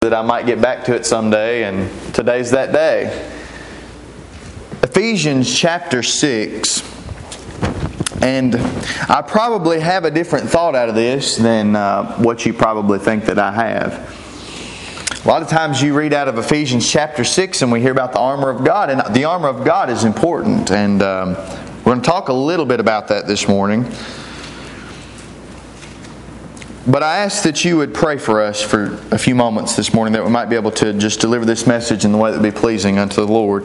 that I might get back to it someday, and today's that day. Ephesians chapter 6. And I probably have a different thought out of this than what you probably think that I have. A lot of times you read out of Ephesians chapter 6 and we hear about the armor of God. And the armor of God is important. And we're going to talk a little bit about that this morning. But I ask that you would pray for us for a few moments this morning, that we might be able to just deliver this message in the way that would be pleasing unto the Lord.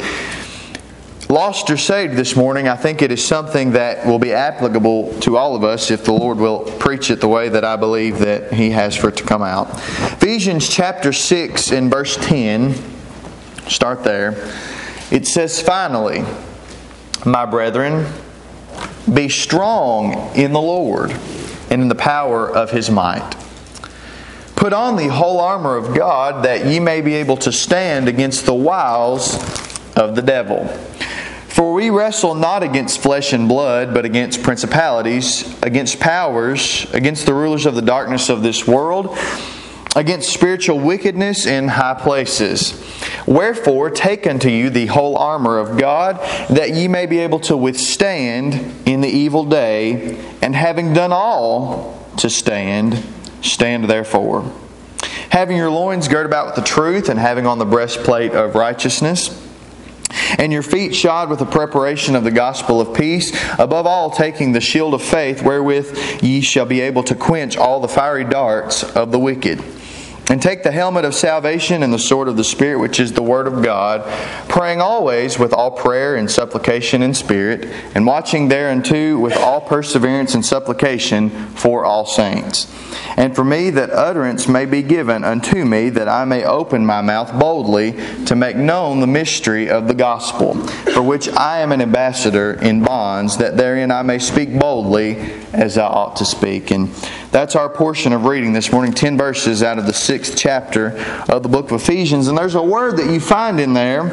Lost or saved this morning, I think it is something that will be applicable to all of us if the Lord will preach it the way that I believe that He has for it to come out. Ephesians chapter 6 and verse 10, start there. It says, "Finally, my brethren, be strong in the Lord and in the power of His might. Put on the whole armor of God, that ye may be able to stand against the wiles of the devil. For we wrestle not against flesh and blood, but against principalities, against powers, against the rulers of the darkness of this world, against spiritual wickedness in high places. Wherefore, take unto you the whole armor of God, that ye may be able to withstand in the evil day, and having done all to stand, stand therefore. Having your loins girt about with the truth, and having on the breastplate of righteousness, and your feet shod with the preparation of the gospel of peace, above all taking the shield of faith, wherewith ye shall be able to quench all the fiery darts of the wicked. And take the helmet of salvation and the sword of the Spirit, which is the Word of God, praying always with all prayer and supplication in spirit, and watching thereunto with all perseverance and supplication for all saints. And for me, that utterance may be given unto me, that I may open my mouth boldly to make known the mystery of the gospel, for which I am an ambassador in bonds, that therein I may speak boldly as I ought to speak." And that's our portion of reading this morning, 10 verses out of the 6th chapter of the book of Ephesians. And there's a word that you find in there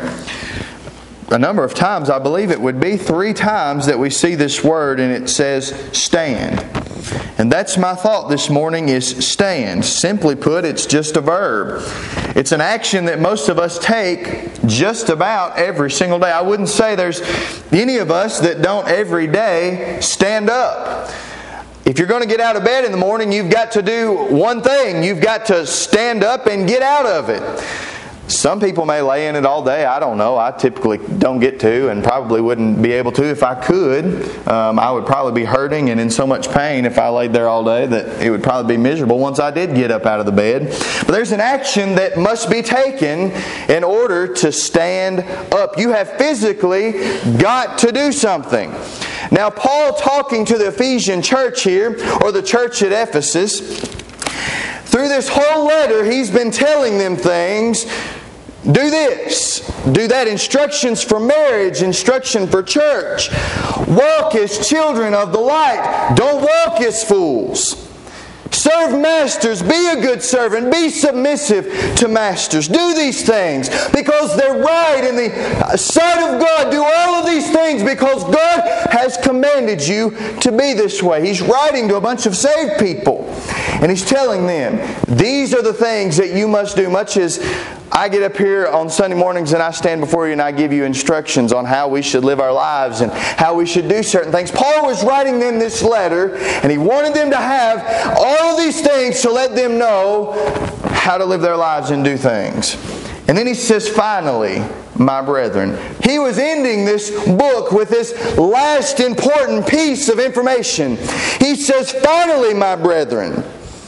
a number of times. I believe it would be 3 times that we see this word, and it says stand. And that's my thought this morning, is stand. Simply put, it's just a verb. It's an action that most of us take just about every single day. I wouldn't say there's any of us that don't every day stand up. If you're going to get out of bed in the morning, you've got to do one thing. You've got to stand up and get out of it. Some people may lay in it all day. I don't know. I typically don't get to, and probably wouldn't be able to if I could. I would probably be hurting and in so much pain if I laid there all day that it would probably be miserable once I did get up out of the bed. But there's an action that must be taken in order to stand up. You have physically got to do something. Now, Paul, talking to the Ephesian church here, or the church at Ephesus, through this whole letter, he's been telling them things. Do this, do that. Instructions for marriage, instruction for church. Walk as children of the light. Don't walk as fools. Serve masters. Be a good servant. Be submissive to masters. Do these things because they're right in the sight of God. Do all of these things because God has commanded you to be this way. He's writing to a bunch of saved people, and he's telling them, these are the things that you must do. Much as I get up here on Sunday mornings and I stand before you and I give you instructions on how we should live our lives and how we should do certain things. Paul was writing them this letter, and he wanted them to have all of these things to let them know how to live their lives and do things. And then he says, finally, my brethren. He was ending this book with this last important piece of information. He says, finally, my brethren,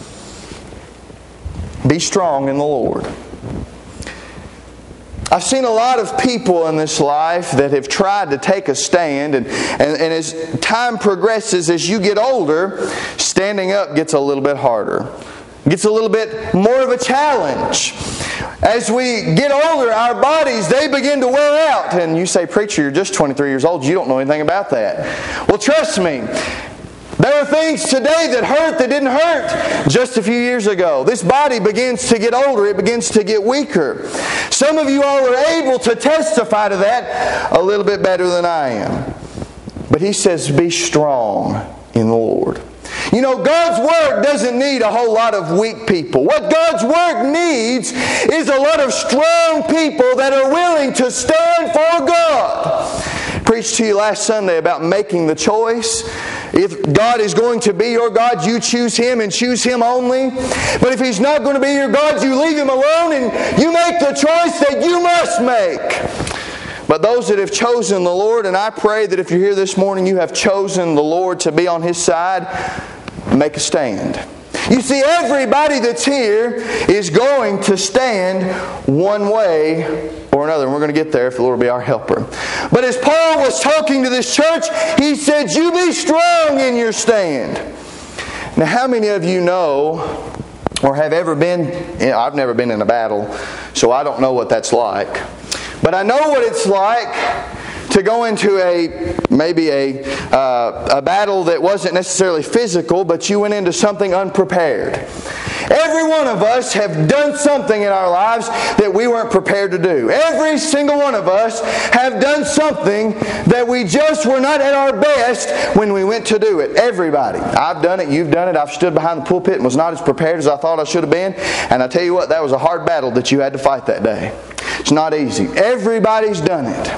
be strong in the Lord. I've seen a lot of people in this life that have tried to take a stand, and as time progresses, as you get older, standing up gets a little bit harder. Gets a little bit more of a challenge. As we get older, our bodies, they begin to wear out. And you say, preacher, you're just 23 years old. You don't know anything about that. Well, trust me. There are things today that hurt that didn't hurt just a few years ago. This body begins to get older. It begins to get weaker. Some of you all are able to testify to that a little bit better than I am. But he says, be strong in the Lord. You know, God's work doesn't need a whole lot of weak people. What God's work needs is a lot of strong people that are willing to stand for God. I preached to you last Sunday about making the choice. If God is going to be your God, you choose Him and choose Him only. But if He's not going to be your God, you leave Him alone and you make the choice that you must make. But those that have chosen the Lord, and I pray that if you're here this morning, you have chosen the Lord to be on His side, make a stand. You see, everybody that's here is going to stand one way or another. And we're going to get there if the Lord will be our helper. But as Paul was talking to this church, he said, you be strong in your stand. Now, how many of you know or have ever been, I've never been in a battle, so I don't know what that's like. But I know what it's like to go into maybe a battle that wasn't necessarily physical, but you went into something unprepared. Every one of us have done something in our lives that we weren't prepared to do. Every single one of us have done something that we just were not at our best when we went to do it. Everybody. I've done it, you've done it. I've stood behind the pulpit and was not as prepared as I thought I should have been. And I tell you what, that was a hard battle that you had to fight that day. It's not easy. Everybody's done it.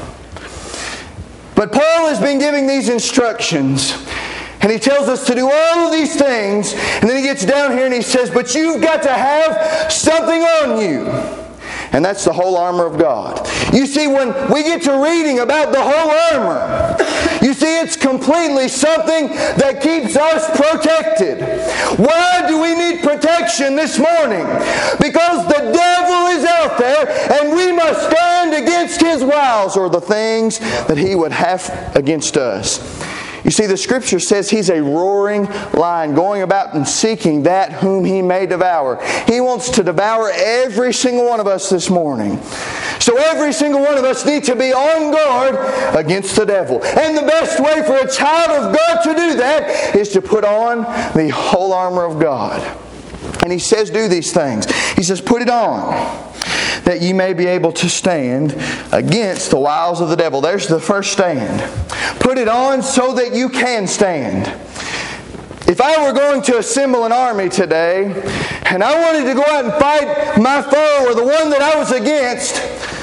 But Paul has been giving these instructions, and he tells us to do all of these things, and then he gets down here and he says, but you've got to have something on you. And that's the whole armor of God. You see, when we get to reading about the whole armor, you see it's completely something that keeps us protected. Why do we need protection this morning? Because the devil is out there and we must stand against his wiles, or the things that he would have against us. You see, the Scripture says he's a roaring lion, going about and seeking that whom he may devour. He wants to devour every single one of us this morning. So every single one of us need to be on guard against the devil. And the best way for a child of God to do that is to put on the whole armor of God. And he says do these things. He says put it on, that ye may be able to stand against the wiles of the devil. There's the first stand. Put it on so that you can stand. If I were going to assemble an army today, and I wanted to go out and fight my foe or the one that I was against,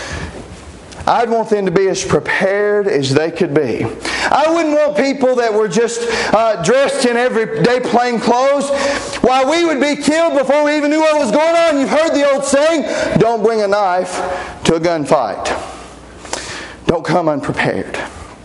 I'd want them to be as prepared as they could be. I wouldn't want people that were just dressed in everyday plain clothes. Why, we would be killed before we even knew what was going on. You've heard the old saying, don't bring a knife to a gunfight. Don't come unprepared.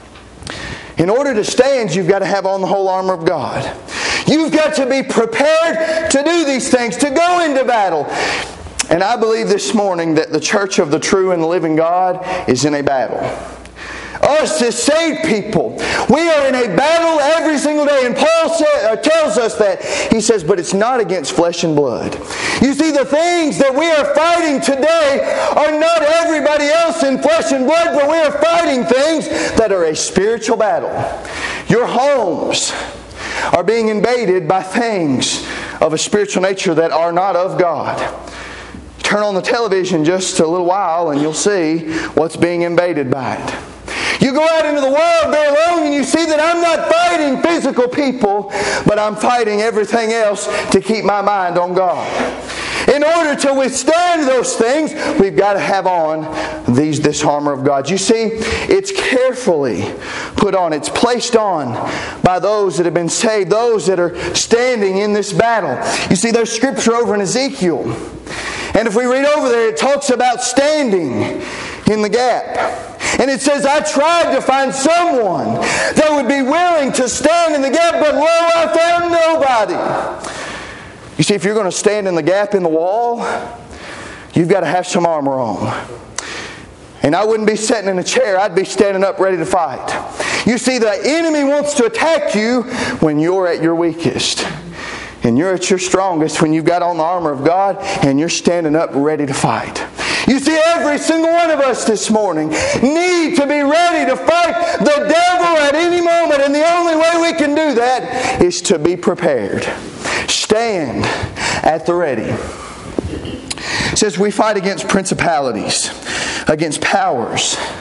In order to stand, you've got to have on the whole armor of God. You've got to be prepared to do these things, to go into battle. And I believe this morning that the church of the true and the living God is in a battle. Us as saved people, we are in a battle every single day. And Paul tells us that. He says, but it's not against flesh and blood. You see, the things that we are fighting today are not everybody else in flesh and blood, but we are fighting things that are a spiritual battle. Your homes are being invaded by things of a spiritual nature that are not of God. Turn on the television just a little while and you'll see what's being invaded by it. You go out into the world very long and you see that I'm not fighting physical people, but I'm fighting everything else to keep my mind on God. In order to withstand those things, we've got to have on this armor of God. You see, it's carefully put on. It's placed on by those that have been saved, those that are standing in this battle. You see, there's scripture over in Ezekiel. And if we read over there, it talks about standing in the gap. And it says, I tried to find someone that would be willing to stand in the gap, but lo, I found nobody. You see, if you're going to stand in the gap in the wall, you've got to have some armor on. And I wouldn't be sitting in a chair, I'd be standing up ready to fight. You see, the enemy wants to attack you when you're at your weakest. And you're at your strongest when you've got on the armor of God and you're standing up ready to fight. You see, every single one of us this morning need to be ready to fight the devil at any moment. And the only way we can do that is to be prepared. Stand at the ready. It says we fight against principalities, against powers,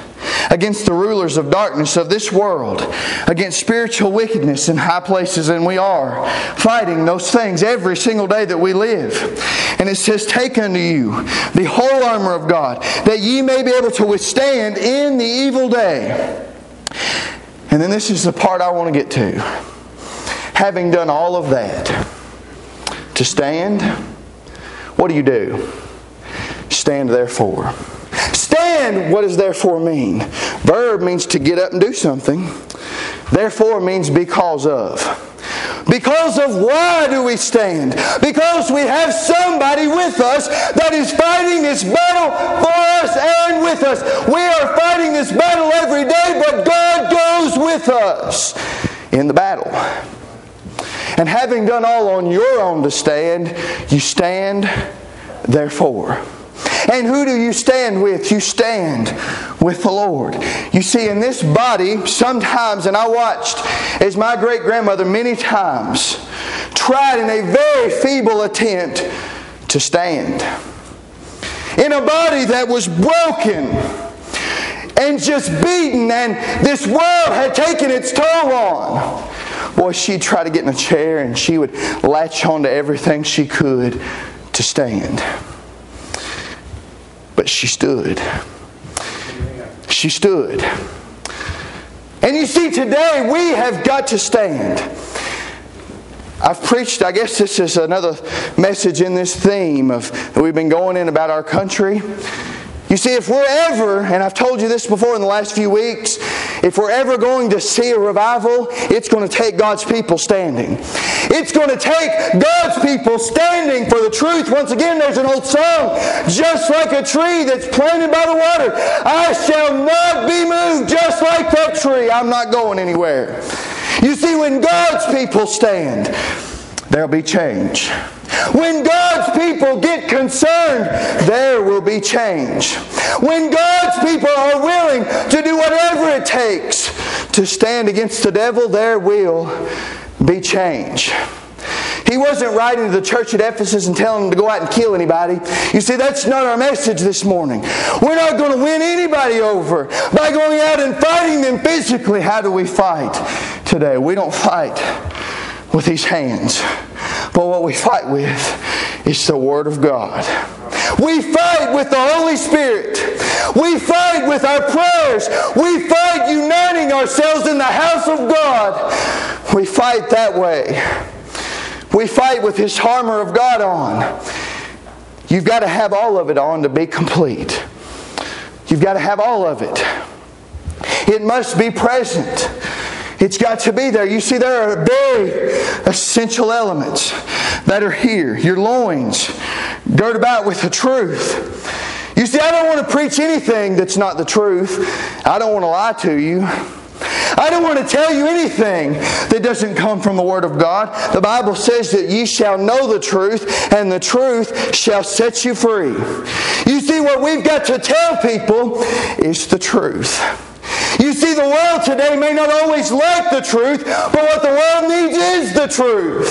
against the rulers of darkness of this world, against spiritual wickedness in high places, and we are fighting those things every single day that we live. And it says, take unto you the whole armor of God, that ye may be able to withstand in the evil day. And then this is the part I want to get to. Having done all of that, to stand, what do? Stand therefore. Stand, what does therefore mean? Verb means to get up and do something. Therefore means because of. Because of why do we stand? Because we have somebody with us that is fighting this battle for us and with us. We are fighting this battle every day, but God goes with us in the battle. And having done all on your own to stand, you stand therefore. And who do you stand with? You stand with the Lord. You see, in this body, sometimes, and I watched as my great-grandmother many times tried in a very feeble attempt to stand. In a body that was broken and just beaten, and this world had taken its toll on. Boy, she'd try to get in a chair and she would latch onto everything she could to stand. But she stood. She stood. And you see, today we have got to stand. I've preached, I guess this is another message in this theme of that we've been going in about our country. You see, if we're ever, and I've told you this before in the last few weeks, if we're ever going to see a revival, it's going to take God's people standing. It's going to take God's people standing for the truth. Once again, there's an old song, just like a tree that's planted by the water, I shall not be moved, just like that tree. I'm not going anywhere. You see, when God's people stand, there'll be change. When God's people get concerned, there will be change. When God's people are willing to do whatever it takes to stand against the devil, there will be change. He wasn't writing to the church at Ephesus and telling them to go out and kill anybody. You see, that's not our message this morning. We're not going to win anybody over by going out and fighting them physically. How do we fight today? We don't fight with these hands. But what we fight with is the Word of God. We fight with the Holy Spirit. We fight with our prayers. We fight uniting ourselves in the house of God. We fight that way. We fight with this armor of God on. You've got to have all of it on to be complete. You've got to have all of it. It must be present. It's got to be there. You see, there are very essential elements that are here. Your loins, girt about with the truth. You see, I don't want to preach anything that's not the truth. I don't want to lie to you. I don't want to tell you anything that doesn't come from the Word of God. The Bible says that ye shall know the truth, and the truth shall set you free. You see, what we've got to tell people is the truth. You see, the world today may not always like the truth, but what the world needs is the truth.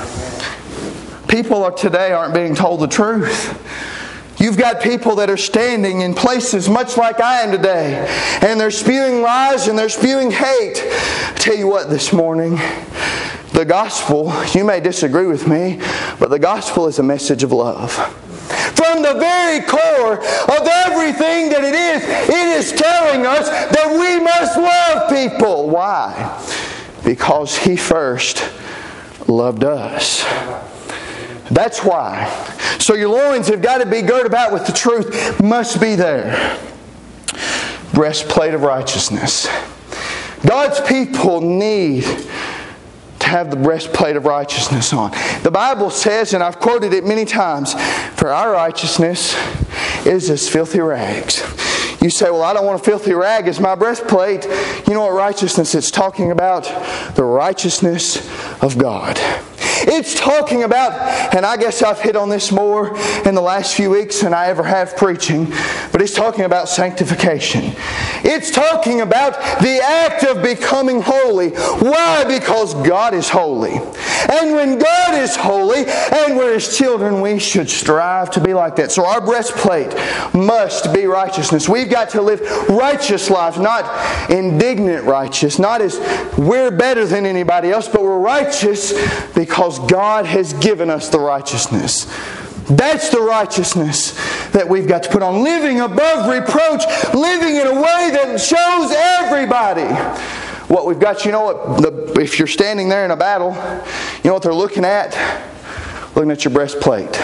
People today aren't being told the truth. You've got people that are standing in places much like I am today, and they're spewing lies and they're spewing hate. I tell you what, this morning, the gospel, you may disagree with me, but the gospel is a message of love. From the very core of everything that it is telling us that we must love people. Why? Because He first loved us. That's why. So your loins have got to be girt about with the truth. Must be there. Breastplate of righteousness. God's people need to have the breastplate of righteousness on. The Bible says, and I've quoted it many times, for our righteousness is as filthy rags. You say, well, I don't want a filthy rag as my breastplate. You know what righteousness it's talking about? The righteousness of God. It's talking about, and I guess I've hit on this more in the last few weeks than I ever have preaching, but but it's talking about sanctification. It's talking about the act of becoming holy. Why? Because God is holy. And when God is holy and we're His children, we should strive to be like that. So our breastplate must be righteousness. We've got to live righteous lives, not indignant righteous, not as we're better than anybody else, but we're righteous because God has given us the righteousness. That's the righteousness that we've got to put on. Living above reproach. Living in a way that shows everybody what we've got. You know what? If you're standing there in a battle, you know what they're looking at? Looking at your breastplate.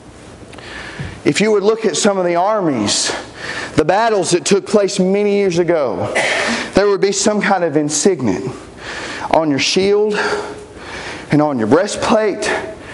If you would look at some of the armies, the battles that took place many years ago, there would be some kind of insignia on your shield and on your breastplate.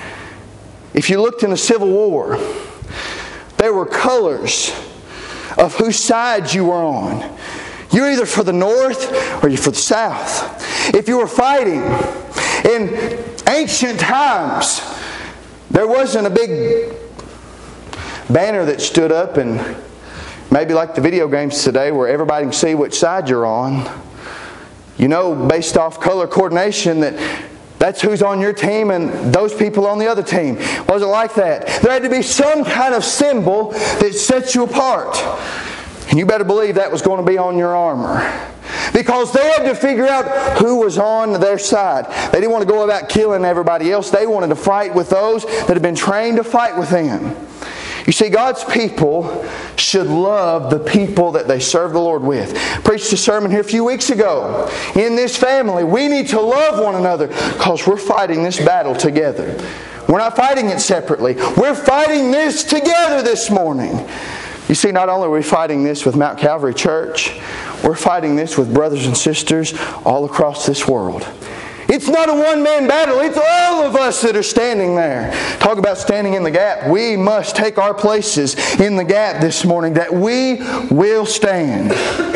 If you looked in the Civil War, there were colors of whose side you were on. You're either for the North or you're for the South. If you were fighting in ancient times, there wasn't a big banner that stood up and maybe like the video games today where everybody can see which side you're on. You know, based off color coordination, that's who's on your team and those people on the other team. It wasn't like that. There had to be some kind of symbol that sets you apart. And you better believe that was going to be on your armor. Because they had to figure out who was on their side. They didn't want to go about killing everybody else. They wanted to fight with those that had been trained to fight with them. You see, God's people should love the people that they serve the Lord with. I preached a sermon here a few weeks ago. In this family, we need to love one another because we're fighting this battle together. We're not fighting it separately. We're fighting this together this morning. You see, not only are we fighting this with Mount Calvary Church, we're fighting this with brothers and sisters all across this world. It's not a one-man battle. It's all of us that are standing there. Talk about standing in the gap. We must take our places in the gap this morning that we will stand.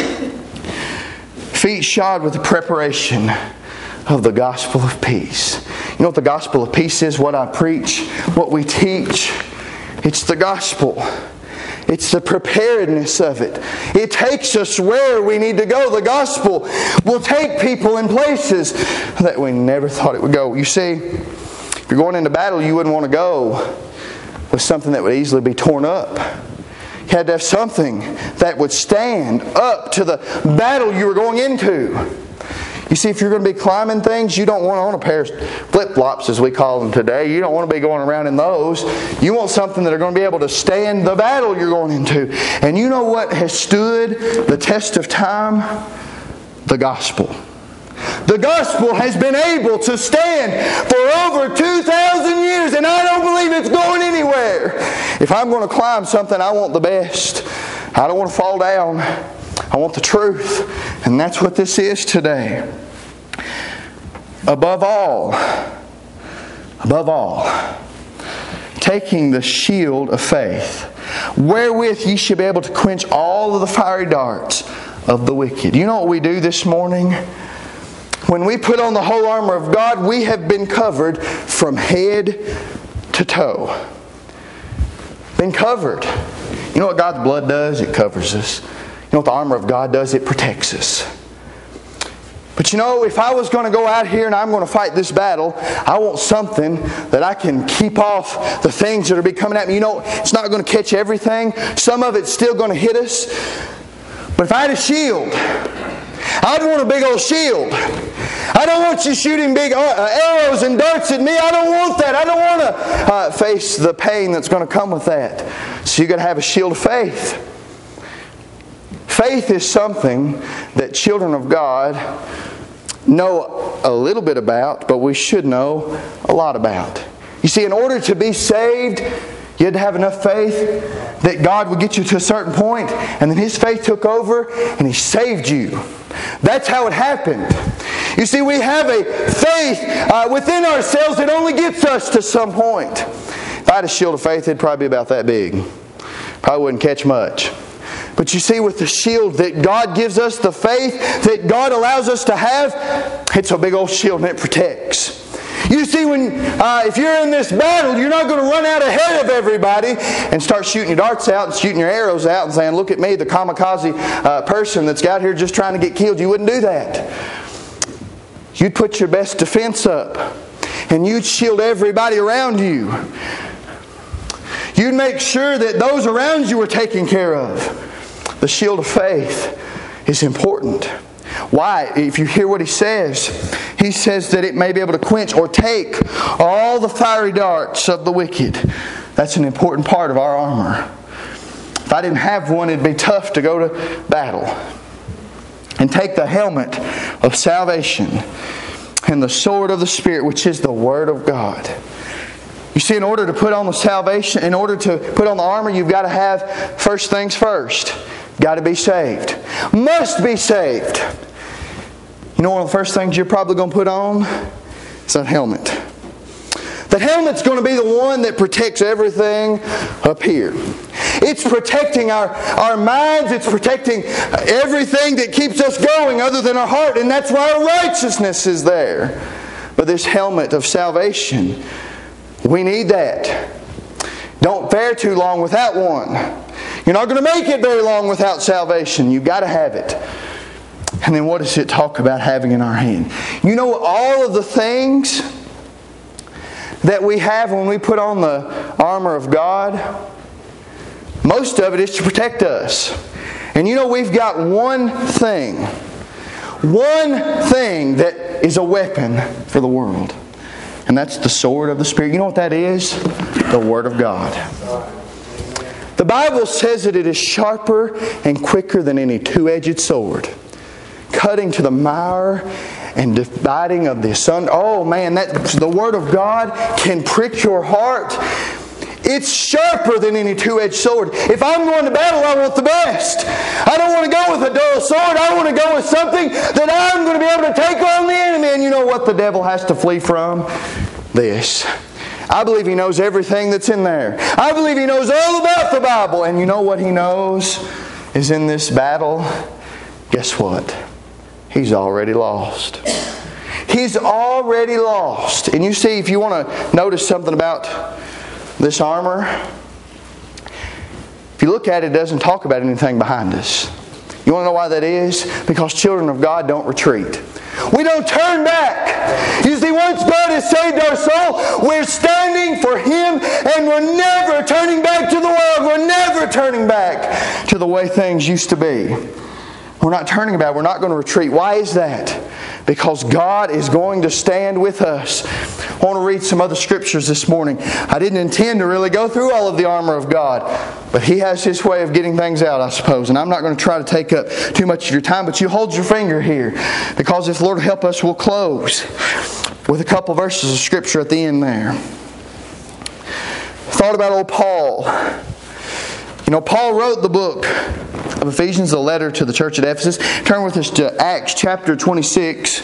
Feet shod with the preparation of the gospel of peace. You know what the gospel of peace is? What I preach, what we teach. It's the gospel. It's the preparedness of it. It takes us where we need to go. The gospel will take people in places that we never thought it would go. You see, if you're going into battle, you wouldn't want to go with something that would easily be torn up. You had to have something that would stand up to the battle you were going into. You see, if you're going to be climbing things, you don't want on a pair of flip-flops, as we call them today. You don't want to be going around in those. You want something that are going to be able to stand the battle you're going into. And you know what has stood the test of time? The gospel. The gospel has been able to stand for over 2,000 years, and I don't believe it's going anywhere. If I'm going to climb something, I want the best. I don't want to fall down. I want the truth. And that's what this is today. Above all, taking the shield of faith, wherewith ye shall be able to quench all of the fiery darts of the wicked. You know what we do this morning? When we put on the whole armor of God, we have been covered from head to toe. Been covered. You know what God's blood does? It covers us. You know what the armor of God does? It protects us. But you know, if I was going to go out here and I'm going to fight this battle, I want something that I can keep off the things that are be coming at me. You know, it's not going to catch everything. Some of it's still going to hit us. But if I had a shield, I'd want a big old shield. I don't want you shooting big arrows and darts at me. I don't want that. I don't want to face the pain that's going to come with that. So you've got to have a shield of faith. Faith is something that children of God know a little bit about, but we should know a lot about. You see, in order to be saved, you had to have enough faith that God would get you to a certain point, and then His faith took over and He saved you. That's how it happened. You see, we have a faith within ourselves that only gets us to some point. If I had a shield of faith, it'd probably be about that big. Probably wouldn't catch much. But you see, with the shield that God gives us, the faith that God allows us to have, it's a big old shield and it protects. You see, if you're in this battle, you're not going to run out ahead of everybody and start shooting your darts out and shooting your arrows out and saying, look at me, the kamikaze person that's out here just trying to get killed. You wouldn't do that. You'd put your best defense up, and you'd shield everybody around you. You'd make sure that those around you were taken care of. The shield of faith is important. Why? If you hear what he says that it may be able to quench or take all the fiery darts of the wicked. That's an important part of our armor. If I didn't have one, it'd be tough to go to battle. And take the helmet of salvation and the sword of the Spirit, which is the Word of God. You see, in order to put on the salvation, in order to put on the armor, you've got to have first things first. Got to be saved. Must be saved. You know one of the first things you're probably going to put on? It's that helmet. That helmet's going to be the one that protects everything up here. It's protecting our minds. It's protecting everything that keeps us going other than our heart. And that's why our righteousness is there. But this helmet of salvation, we need that. Don't fare too long without one. You're not going to make it very long without salvation. You've got to have it. And then what does it talk about having in our hand? You know, all of the things that we have when we put on the armor of God, most of it is to protect us. And you know, we've got one thing that is a weapon for the world. And that's the sword of the Spirit. You know what that is? The Word of God. The Bible says that it is sharper and quicker than any two-edged sword, cutting to the mire and dividing of the asunder. Oh man, the Word of God can prick your heart. It's sharper than any two-edged sword. If I'm going to battle, I want the best. I don't want to go with a dull sword. I want to go with something that I'm going to be able to take on the enemy. And you know what the devil has to flee from? This. I believe he knows everything that's in there. I believe he knows all about the Bible. And you know what he knows is in this battle? Guess what? He's already lost. He's already lost. And you see, if you want to notice something about this armor, if you look at it, it doesn't talk about anything behind us. You want to know why that is? Because children of God don't retreat. We don't turn back. You see, once God has saved our soul, we're standing for Him, and we're never turning back to the world. We're never turning back to the way things used to be. We're not turning back. We're not going to retreat. Why is that? Because God is going to stand with us. I want to read some other scriptures this morning. I didn't intend to really go through all of the armor of God, but He has His way of getting things out, I suppose. And I'm not going to try to take up too much of your time, but you hold your finger here, because if the Lord help us, we'll close with a couple verses of scripture at the end there. Thought about old Paul. You know, Paul wrote the book of Ephesians, a letter to the church at Ephesus. Turn with us to Acts chapter 26.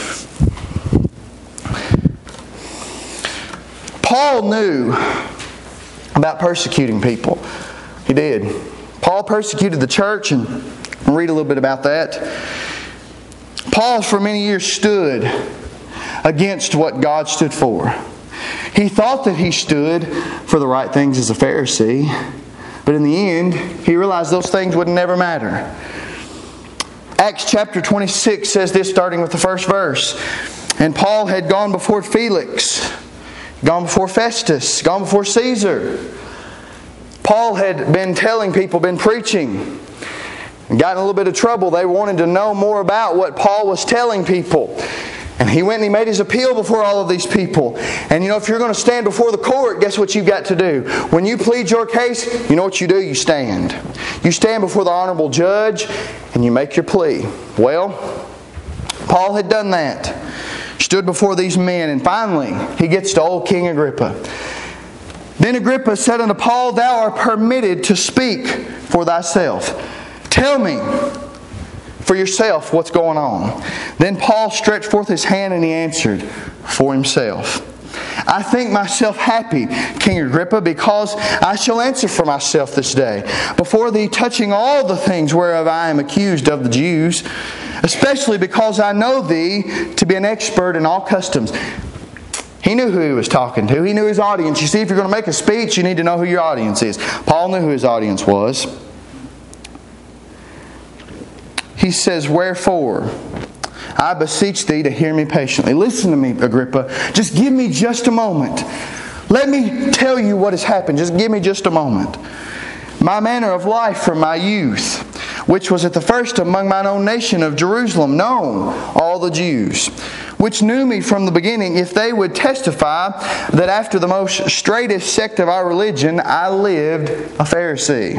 Paul knew about persecuting people. He did. Paul persecuted the church, and we'll read a little bit about that. Paul for many years stood against what God stood for. He thought that he stood for the right things as a Pharisee, but in the end, he realized those things would never matter. Acts chapter 26 says this, starting with the first verse. And Paul had gone before Felix, gone before Festus, gone before Caesar. Paul had been telling people, been preaching, and got in a little bit of trouble. They wanted to know more about what Paul was telling people. And he went and he made his appeal before all of these people. And you know, if you're going to stand before the court, guess what you've got to do? When you plead your case, you know what you do? You stand. You stand before the honorable judge and you make your plea. Well, Paul had done that. Stood before these men, and finally he gets to old King Agrippa. Then Agrippa said unto Paul, Thou art permitted to speak for thyself. Tell me for yourself what's going on. Then Paul stretched forth his hand and he answered for himself. I think myself happy, King Agrippa, because I shall answer for myself this day before thee touching all the things whereof I am accused of the Jews, especially because I know thee to be an expert in all customs. He knew who he was talking to. He knew his audience. You see, if you're going to make a speech, you need to know who your audience is. Paul knew who his audience was. He says, "Wherefore, I beseech thee to hear me patiently." Listen to me, Agrippa. Just give me just a moment. Let me tell you what has happened. Just give me just a moment. "My manner of life from my youth, which was at the first among mine own nation of Jerusalem, known all the Jews, which knew me from the beginning, if they would testify that after the most straightest sect of our religion, I lived a Pharisee."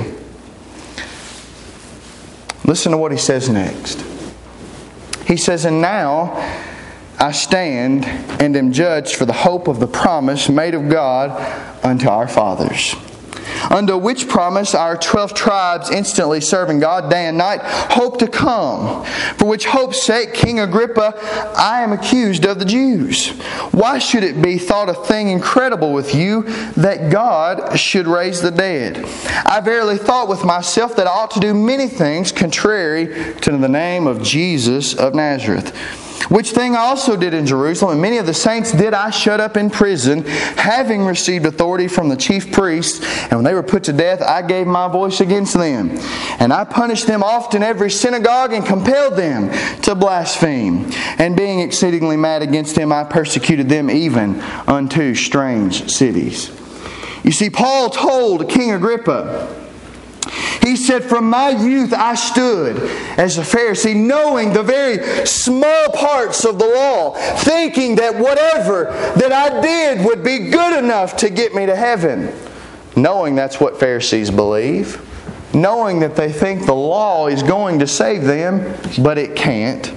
Listen to what he says next. He says, "And now I stand and am judged for the hope of the promise made of God unto our fathers. Unto which promise our 12 tribes, instantly serving God day and night, hope to come. For which hope's sake, King Agrippa, I am accused of the Jews. Why should it be thought a thing incredible with you that God should raise the dead? I verily thought with myself that I ought to do many things contrary to the name of Jesus of Nazareth. Which thing I also did in Jerusalem, and many of the saints did I shut up in prison, having received authority from the chief priests. And when they were put to death, I gave my voice against them. And I punished them oft in every synagogue, and compelled them to blaspheme. And being exceedingly mad against them, I persecuted them even unto strange cities." You see, Paul told King Agrippa, he said, "From my youth I stood as a Pharisee, knowing the very small parts of the law, thinking that whatever that I did would be good enough to get me to heaven." Knowing that's what Pharisees believe. Knowing that they think the law is going to save them, but it can't.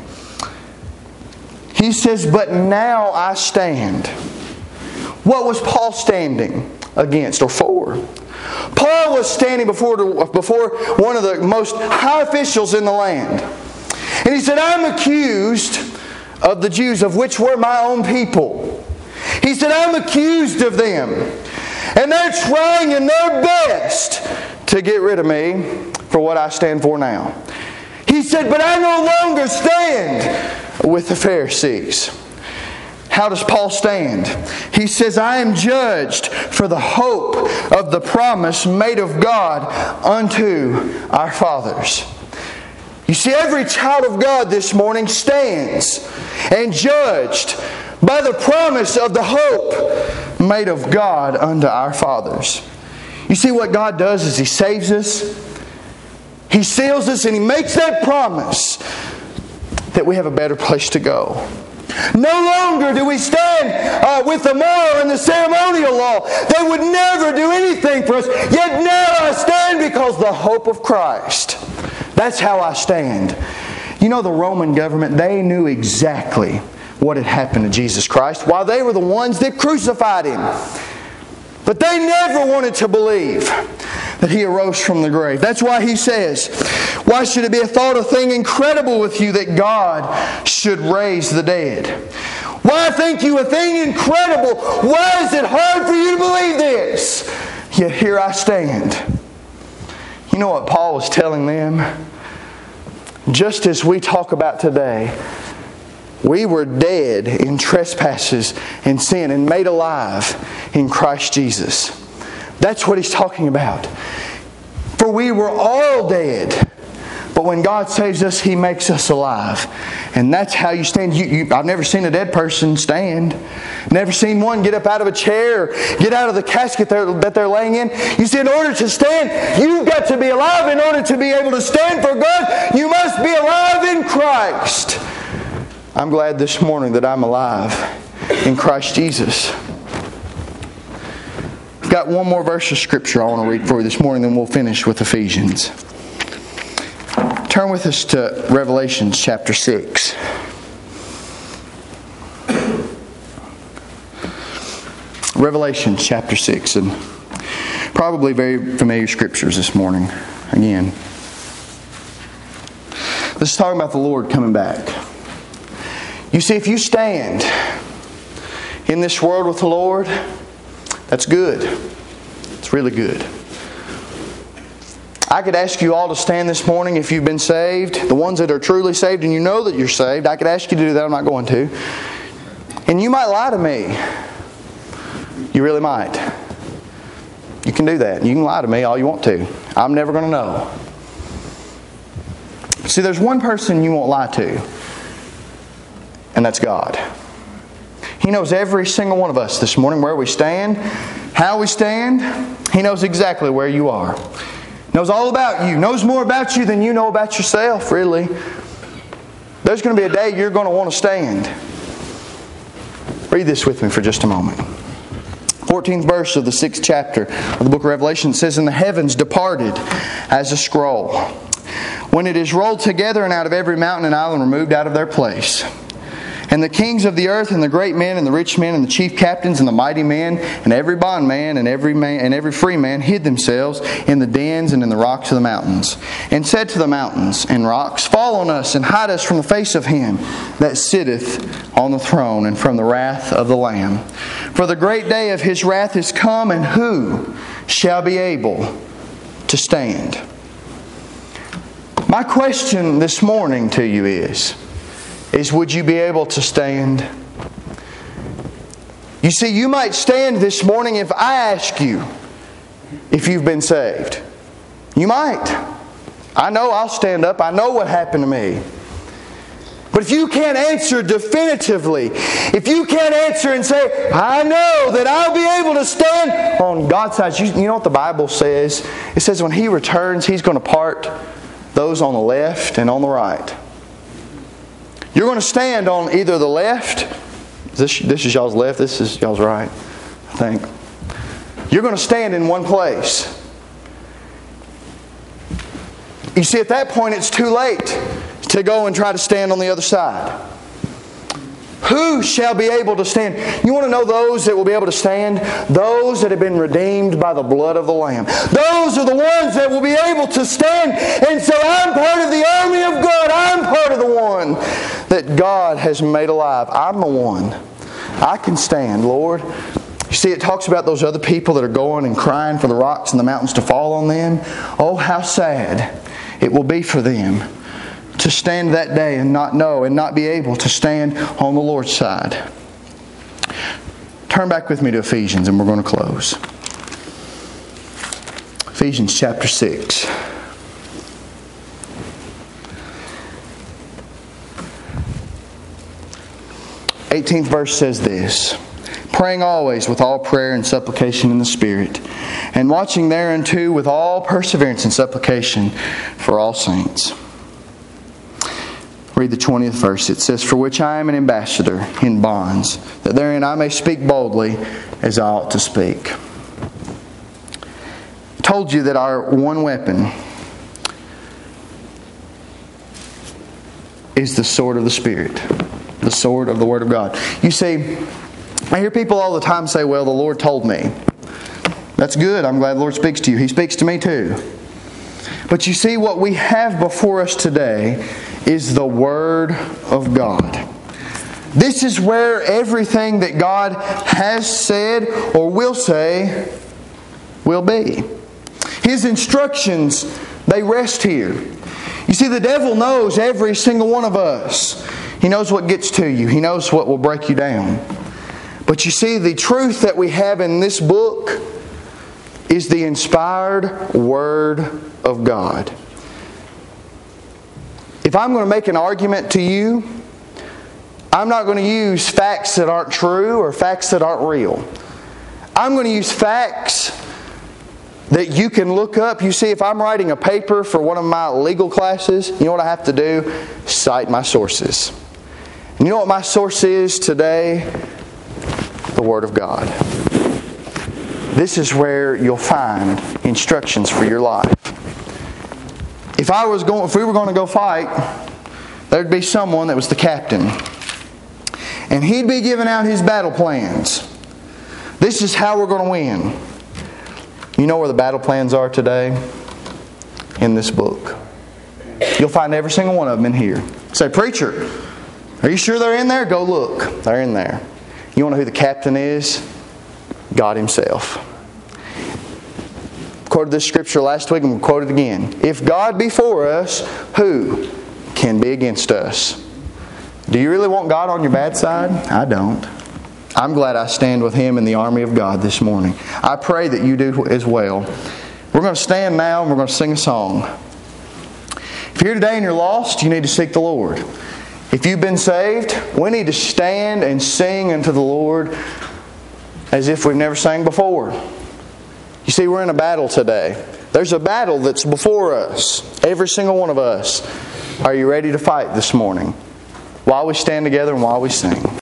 He says, "But now I stand." What was Paul standing against or for? Paul was standing before one of the most high officials in the land. And he said, "I'm accused of the Jews, of which were my own people." He said, "I'm accused of them. And they're trying in their best to get rid of me for what I stand for now." He said, "But I no longer stand with the Pharisees." How does Paul stand? He says, "I am judged for the hope of the promise made of God unto our fathers." You see, every child of God this morning stands and judged by the promise of the hope made of God unto our fathers. You see, what God does is He saves us, He seals us, and He makes that promise that we have a better place to go. No longer do we stand with the moral and the ceremonial law. They would never do anything for us. Yet now I stand because the hope of Christ. That's how I stand. You know, the Roman government, they knew exactly what had happened to Jesus Christ, while they were the ones that crucified Him. But they never wanted to believe that He arose from the grave. That's why He says, "Why should it be thought a thing incredible with you that God should raise the dead?" Why think you a thing incredible? Why is it hard for you to believe this? Yet here I stand. You know what Paul was telling them? Just as we talk about today, we were dead in trespasses and sin and made alive in Christ Jesus. That's what he's talking about. For we were all dead, but when God saves us, He makes us alive. And that's how you stand. I've never seen a dead person stand. Never seen one get up out of a chair or get out of the casket that they're laying in. You see, in order to stand, you've got to be alive. In order to be able to stand for God, you must be alive in Christ. I'm glad this morning that I'm alive in Christ Jesus. I've got one more verse of Scripture I want to read for you this morning, then we'll finish with Ephesians. Turn with us to Revelation chapter 6. Revelation chapter 6, and probably very familiar scriptures this morning. Again, this is talking about the Lord coming back. You see, if you stand in this world with the Lord, that's good. It's really good. I could ask you all to stand this morning if you've been saved. The ones that are truly saved and you know that you're saved, I could ask you to do that. I'm not going to. And you might lie to me. You really might. You can do that. You can lie to me all you want to. I'm never going to know. See, there's one person you won't lie to, and that's God. He knows every single one of us this morning, where we stand, how we stand. He knows exactly where you are. Knows all about you. Knows more about you than you know about yourself, really. There's going to be a day you're going to want to stand. Read this with me for just a moment. 14th verse of the 6th chapter of the book of Revelation says, "And the heavens departed as a scroll, when it is rolled together, and out of every mountain and island removed out of their place. And the kings of the earth, and the great men, and the rich men, and the chief captains, and the mighty men, and every bondman, and every free man hid themselves in the dens and in the rocks of the mountains, and said to the mountains and rocks, Fall on us, and hide us from the face of him that sitteth on the throne, and from the wrath of the Lamb. For the great day of his wrath is come, and who shall be able to stand?" My question this morning to you is would you be able to stand? You see, you might stand this morning if I ask you if you've been saved. You might. I know I'll stand up. I know what happened to me. But if you can't answer definitively, if you can't answer and say, I know that I'll be able to stand on God's side. You know what the Bible says? It says when He returns, He's going to part those on the left and on the right. You're going to stand on either the left. This is y'all's left. This is y'all's right, I think. You're going to stand in one place. You see, at that point, it's too late to go and try to stand on the other side. Who shall be able to stand? You want to know those that will be able to stand? Those that have been redeemed by the blood of the Lamb. Those are the ones that will be able to stand and say, I'm part of the army of God. I'm part of the one that God has made alive. I'm the one. I can stand, Lord. You see, it talks about those other people that are going and crying for the rocks and the mountains to fall on them. Oh, how sad it will be for them to stand that day and not know and not be able to stand on the Lord's side. Turn back with me to Ephesians and we're going to close. Ephesians chapter 6. The 18th verse says this, "Praying always with all prayer and supplication in the Spirit, and watching thereunto with all perseverance and supplication for all saints." Read the 20th verse. It says, "For which I am an ambassador in bonds, that therein I may speak boldly as I ought to speak." I told you that our one weapon is the sword of the Spirit, the sword of the Word of God. You see, I hear people all the time say, well, the Lord told me. That's good. I'm glad the Lord speaks to you. He speaks to me too. But you see, what we have before us today is the Word of God. This is where everything that God has said or will say will be. His instructions, they rest here. You see, the devil knows every single one of us. He knows what gets to you. He knows what will break you down. But you see, the truth that we have in this book is the inspired Word of God. If I'm going to make an argument to you, I'm not going to use facts that aren't true or facts that aren't real. I'm going to use facts that you can look up. You see, if I'm writing a paper for one of my legal classes, you know what I have to do? Cite my sources. And you know what my source is today? The Word of God. This is where you'll find instructions for your life. If we were going to go fight, there'd be someone that was the captain. And he'd be giving out his battle plans. This is how we're going to win. You know where the battle plans are today? In this book. You'll find every single one of them in here. Say, preacher, are you sure they're in there? Go look. They're in there. You want to know who the captain is? God Himself. Quoted this scripture last week and we'll quote it again. If God be for us, who can be against us? Do you really want God on your bad side? I don't. I'm glad I stand with him in the army of God this morning. I pray that you do as well. We're going to stand now and we're going to sing a song. If you're here today and you're lost, you need to seek the Lord. If you've been saved, we need to stand and sing unto the Lord as if we've never sang before. You see, we're in a battle today. There's a battle that's before us. Every single one of us. Are you ready to fight this morning? While we stand together and while we sing.